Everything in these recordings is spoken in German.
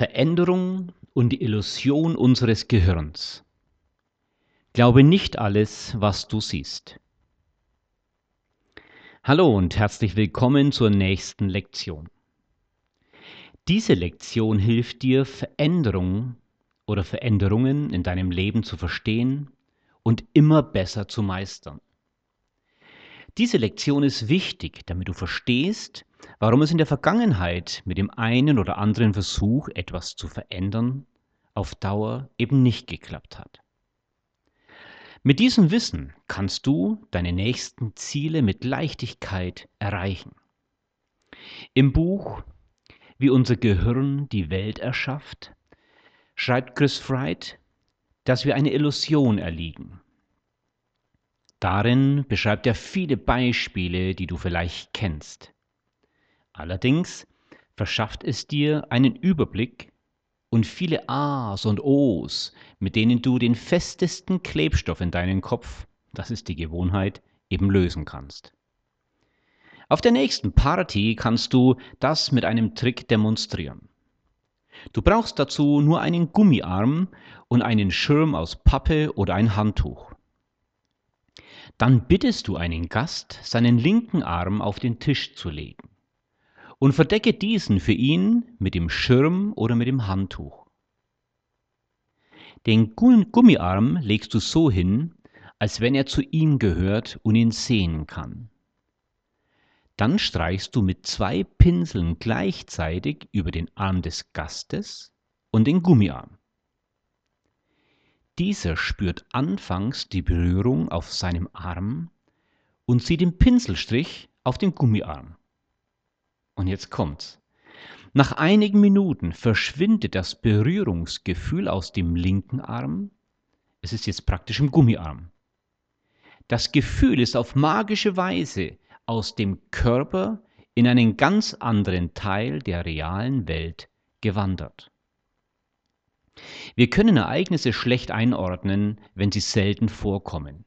Veränderung und die Illusion unseres Gehirns. Glaube nicht alles, was du siehst. Hallo und herzlich willkommen zur nächsten Lektion. Diese Lektion hilft dir, Veränderungen in deinem Leben zu verstehen und immer besser zu meistern. Diese Lektion ist wichtig, damit du verstehst, warum es in der Vergangenheit mit dem einen oder anderen Versuch, etwas zu verändern, auf Dauer eben nicht geklappt hat. Mit diesem Wissen kannst du deine nächsten Ziele mit Leichtigkeit erreichen. Im Buch Wie unser Gehirn die Welt erschafft, schreibt Chris Wright, dass wir eine Illusion erliegen. Darin beschreibt er viele Beispiele, die du vielleicht kennst. Allerdings verschafft es dir einen Überblick und viele A's und O's, mit denen du den festesten Klebstoff in deinen Kopf, das ist die Gewohnheit, eben lösen kannst. Auf der nächsten Party kannst du das mit einem Trick demonstrieren. Du brauchst dazu nur einen Gummiarm und einen Schirm aus Pappe oder ein Handtuch. Dann bittest du einen Gast, seinen linken Arm auf den Tisch zu legen und verdecke diesen für ihn mit dem Schirm oder mit dem Handtuch. Den Gummiarm legst du so hin, als wenn er zu ihm gehört und ihn sehen kann. Dann streichst du mit 2 Pinseln gleichzeitig über den Arm des Gastes und den Gummiarm. Dieser spürt anfangs die Berührung auf seinem Arm und sieht den Pinselstrich auf dem Gummiarm. Und jetzt kommt's. Nach einigen Minuten verschwindet das Berührungsgefühl aus dem linken Arm. Es ist jetzt praktisch im Gummiarm. Das Gefühl ist auf magische Weise aus dem Körper in einen ganz anderen Teil der realen Welt gewandert. Wir können Ereignisse schlecht einordnen, wenn sie selten vorkommen.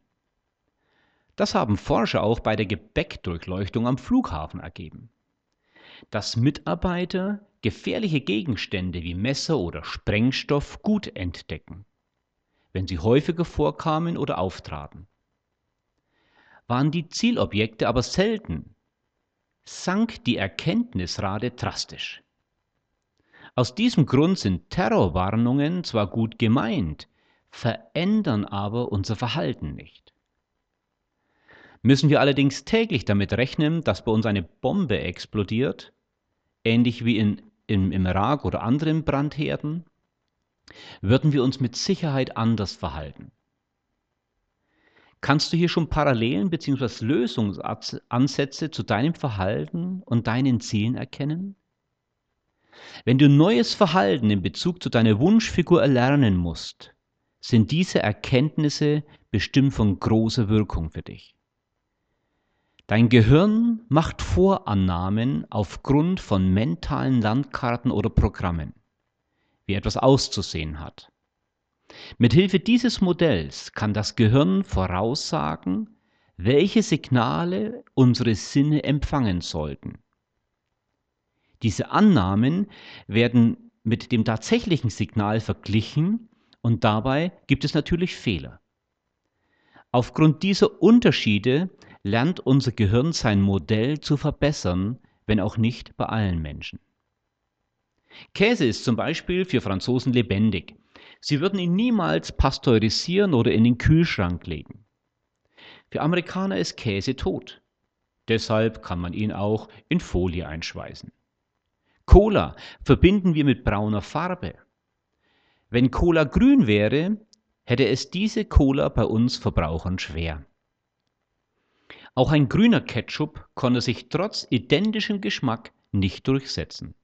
Das haben Forscher auch bei der Gepäckdurchleuchtung am Flughafen ergeben. Dass Mitarbeiter gefährliche Gegenstände wie Messer oder Sprengstoff gut entdecken, wenn sie häufiger vorkamen oder auftraten. Waren die Zielobjekte aber selten, sank die Erkenntnisrate drastisch. Aus diesem Grund sind Terrorwarnungen zwar gut gemeint, verändern aber unser Verhalten nicht. Müssen wir allerdings täglich damit rechnen, dass bei uns eine Bombe explodiert, ähnlich wie im Irak oder anderen Brandherden, würden wir uns mit Sicherheit anders verhalten. Kannst du hier schon Parallelen bzw. Lösungsansätze zu deinem Verhalten und deinen Zielen erkennen? Wenn du neues Verhalten in Bezug zu deiner Wunschfigur erlernen musst, sind diese Erkenntnisse bestimmt von großer Wirkung für dich. Dein Gehirn macht Vorannahmen aufgrund von mentalen Landkarten oder Programmen, wie etwas auszusehen hat. Mithilfe dieses Modells kann das Gehirn voraussagen, welche Signale unsere Sinne empfangen sollten. Diese Annahmen werden mit dem tatsächlichen Signal verglichen und dabei gibt es natürlich Fehler. Aufgrund dieser Unterschiede lernt unser Gehirn sein Modell zu verbessern, wenn auch nicht bei allen Menschen. Käse ist zum Beispiel für Franzosen lebendig. Sie würden ihn niemals pasteurisieren oder in den Kühlschrank legen. Für Amerikaner ist Käse tot. Deshalb kann man ihn auch in Folie einschweißen. Cola verbinden wir mit brauner Farbe. Wenn Cola grün wäre, hätte es diese Cola bei uns Verbrauchern schwer. Auch ein grüner Ketchup konnte sich trotz identischem Geschmack nicht durchsetzen.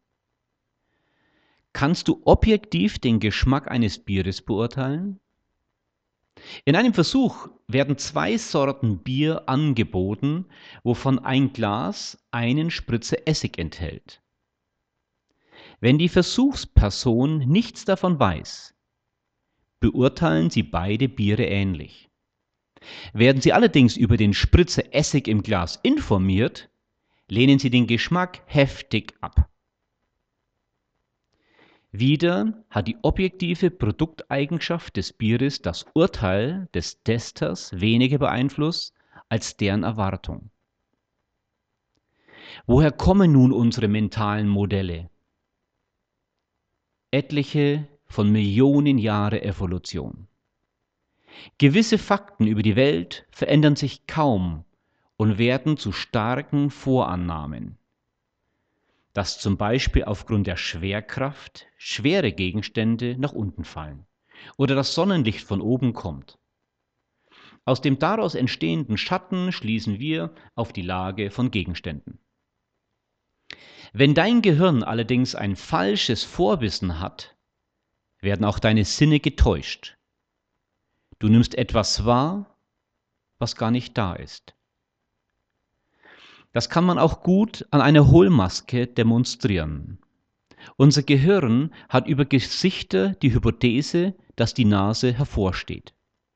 Kannst du objektiv den Geschmack eines Bieres beurteilen? In einem Versuch werden 2 Sorten Bier angeboten, wovon ein Glas einen Spritzer Essig enthält. Wenn die Versuchsperson nichts davon weiß, beurteilen sie beide Biere ähnlich. Werden sie allerdings über den Spritzer Essig im Glas informiert, lehnen sie den Geschmack heftig ab. Wieder hat die objektive Produkteigenschaft des Bieres das Urteil des Testers weniger beeinflusst als deren Erwartung. Woher kommen nun unsere mentalen Modelle? Etliche von Millionen Jahre Evolution. Gewisse Fakten über die Welt verändern sich kaum und werden zu starken Vorannahmen, dass zum Beispiel aufgrund der Schwerkraft schwere Gegenstände nach unten fallen oder das Sonnenlicht von oben kommt. Aus dem daraus entstehenden Schatten schließen wir auf die Lage von Gegenständen. Wenn dein Gehirn allerdings ein falsches Vorwissen hat, werden auch deine Sinne getäuscht. Du nimmst etwas wahr, was gar nicht da ist. Das kann man auch gut an einer Hohlmaske demonstrieren. Unser Gehirn hat über Gesichter die Hypothese, dass die Nase hervorsteht.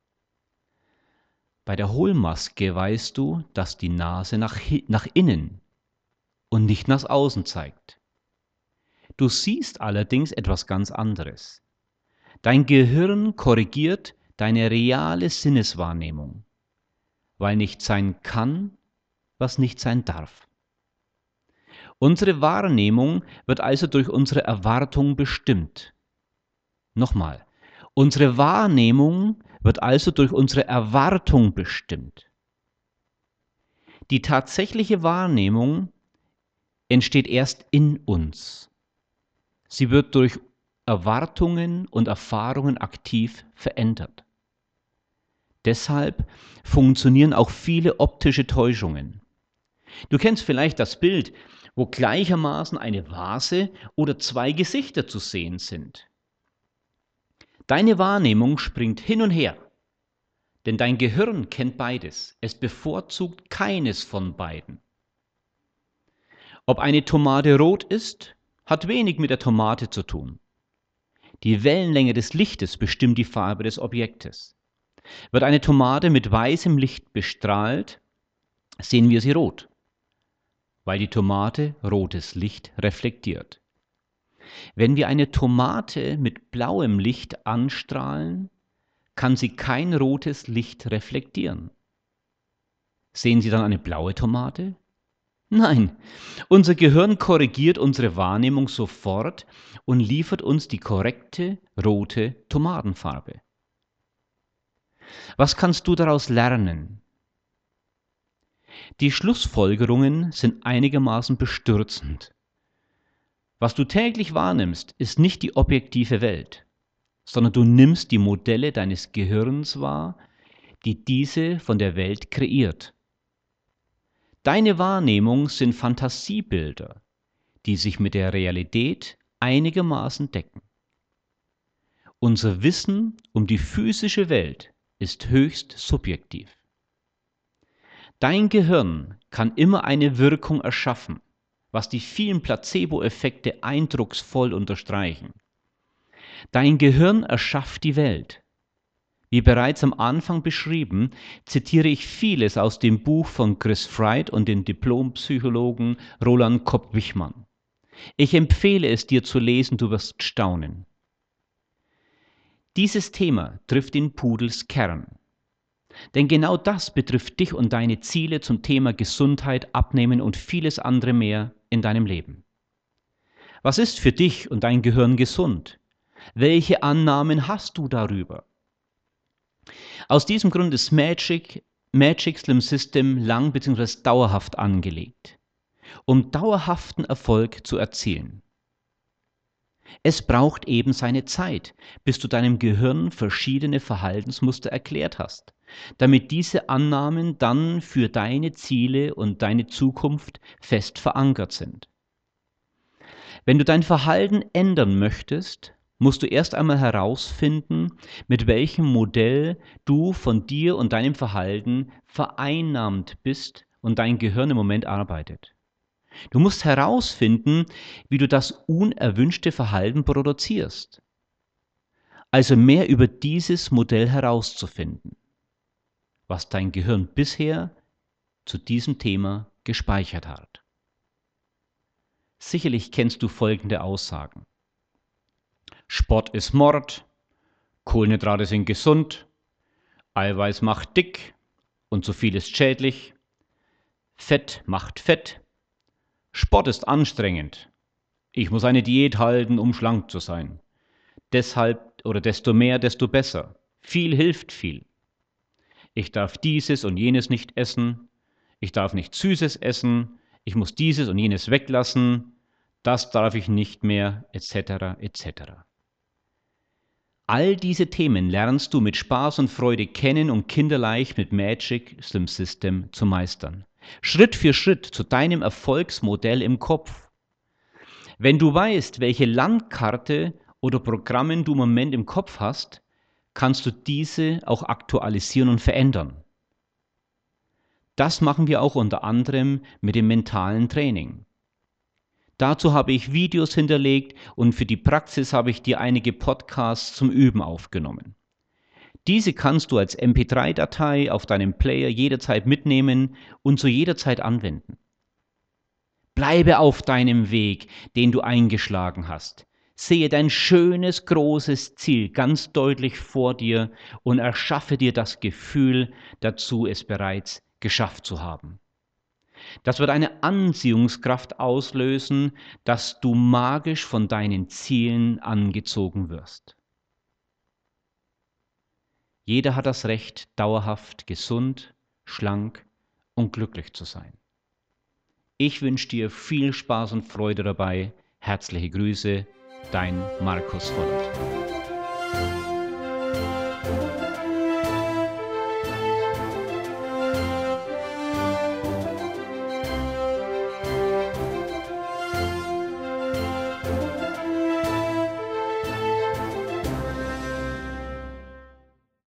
Bei der Hohlmaske weißt du, dass die Nase nach innen und nicht nach außen zeigt. Du siehst allerdings etwas ganz anderes. Dein Gehirn korrigiert deine reale Sinneswahrnehmung, weil nicht sein kann, was nicht sein darf. Unsere Wahrnehmung wird also durch unsere Erwartung bestimmt. Nochmal, unsere Wahrnehmung wird also durch unsere Erwartung bestimmt. Die tatsächliche Wahrnehmung entsteht erst in uns. Sie wird durch Erwartungen und Erfahrungen aktiv verändert. Deshalb funktionieren auch viele optische Täuschungen. Du kennst vielleicht das Bild, wo gleichermaßen eine Vase oder zwei Gesichter zu sehen sind. Deine Wahrnehmung springt hin und her, denn dein Gehirn kennt beides. Es bevorzugt keines von beiden. Ob eine Tomate rot ist, hat wenig mit der Tomate zu tun. Die Wellenlänge des Lichtes bestimmt die Farbe des Objektes. Wird eine Tomate mit weißem Licht bestrahlt, sehen wir sie rot, weil die Tomate rotes Licht reflektiert. Wenn wir eine Tomate mit blauem Licht anstrahlen, kann sie kein rotes Licht reflektieren. Sehen Sie dann eine blaue Tomate? Nein, unser Gehirn korrigiert unsere Wahrnehmung sofort und liefert uns die korrekte rote Tomatenfarbe. Was kannst du daraus lernen? Die Schlussfolgerungen sind einigermaßen bestürzend. Was du täglich wahrnimmst, ist nicht die objektive Welt, sondern du nimmst die Modelle deines Gehirns wahr, die diese von der Welt kreiert. Deine Wahrnehmung sind Fantasiebilder, die sich mit der Realität einigermaßen decken. Unser Wissen um die physische Welt ist höchst subjektiv. Dein Gehirn kann immer eine Wirkung erschaffen, was die vielen Placebo-Effekte eindrucksvoll unterstreichen. Dein Gehirn erschafft die Welt. Wie bereits am Anfang beschrieben, zitiere ich vieles aus dem Buch von Chris Fried und dem Diplompsychologen Roland Kopp-Wichmann. Ich empfehle es dir zu lesen, du wirst staunen. Dieses Thema trifft den Pudels Kern. Denn genau das betrifft dich und deine Ziele zum Thema Gesundheit, Abnehmen und vieles andere mehr in deinem Leben. Was ist für dich und dein Gehirn gesund? Welche Annahmen hast du darüber? Aus diesem Grund ist Magic Slim System lang bzw. dauerhaft angelegt, um dauerhaften Erfolg zu erzielen. Es braucht eben seine Zeit, bis du deinem Gehirn verschiedene Verhaltensmuster erklärt hast, damit diese Annahmen dann für deine Ziele und deine Zukunft fest verankert sind. Wenn du dein Verhalten ändern möchtest, musst du erst einmal herausfinden, mit welchem Modell du von dir und deinem Verhalten vereinnahmt bist und dein Gehirn im Moment arbeitet. Du musst herausfinden, wie du das unerwünschte Verhalten produzierst. Also mehr über dieses Modell herauszufinden, was dein Gehirn bisher zu diesem Thema gespeichert hat. Sicherlich kennst du folgende Aussagen. Sport ist Mord, Kohlenhydrate sind gesund, Eiweiß macht dick und zu viel ist schädlich, Fett macht fett, Sport ist anstrengend, ich muss eine Diät halten, um schlank zu sein. Deshalb oder desto mehr, desto besser. Viel hilft viel. Ich darf dieses und jenes nicht essen, ich darf nichts Süßes essen, ich muss dieses und jenes weglassen, das darf ich nicht mehr, etc. etc. All diese Themen lernst du mit Spaß und Freude kennen und kinderleicht mit Magic Slim System zu meistern. Schritt für Schritt zu deinem Erfolgsmodell im Kopf. Wenn du weißt, welche Landkarte oder Programme du im Moment im Kopf hast, kannst du diese auch aktualisieren und verändern. Das machen wir auch unter anderem mit dem mentalen Training. Dazu habe ich Videos hinterlegt und für die Praxis habe ich dir einige Podcasts zum Üben aufgenommen. Diese kannst du als MP3-Datei auf deinem Player jederzeit mitnehmen und zu jeder Zeit anwenden. Bleibe auf deinem Weg, den du eingeschlagen hast. Sehe dein schönes, großes Ziel ganz deutlich vor dir und erschaffe dir das Gefühl dazu, es bereits geschafft zu haben. Das wird eine Anziehungskraft auslösen, dass du magisch von deinen Zielen angezogen wirst. Jeder hat das Recht, dauerhaft gesund, schlank und glücklich zu sein. Ich wünsche dir viel Spaß und Freude dabei. Herzliche Grüße, dein Markus Holland.